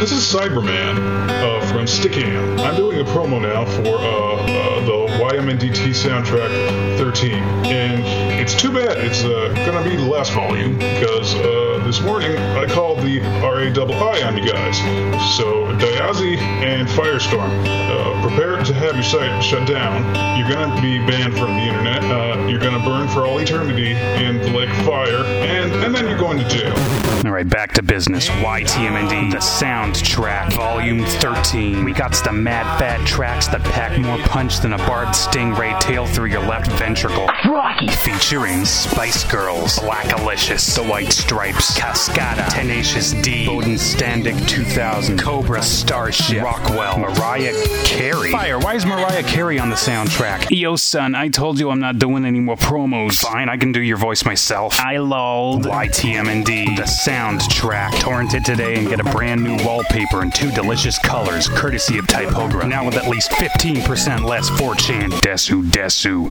this is Cyberman from Stickham. I'm doing a promo now for the YMNDT soundtrack 13, and it's too bad it's gonna be the last volume, because this morning I called the RAII on you guys. So, Diazi and Firestorm, prepare to have your site shut down. You're gonna be banned from the internet. You're gonna burn for all eternity in the lake of fire, and then you're going to jail. All right, back to business. YTMND, the soundtrack, volume 13. We got the mad fat tracks that pack more punch than a barbed stingray tail through your left ventricle. Rocky! Featuring Spice Girls, Blackalicious, The White Stripes, Cascada, Tenacious D, Bowden Standig 2000, Cobra, Starship, Rockwell, Mariah Carey. Fire, why is Mariah Carey on the soundtrack? Yo, son, I told you I'm not doing any more promos. Fine, I can do your voice myself. I lolled. YTMND, the soundtrack. Torrent it today and get a brand new wallpaper in 2 delicious colors, courtesy of Typogra. Now with at least 15% less 4chan. Desu.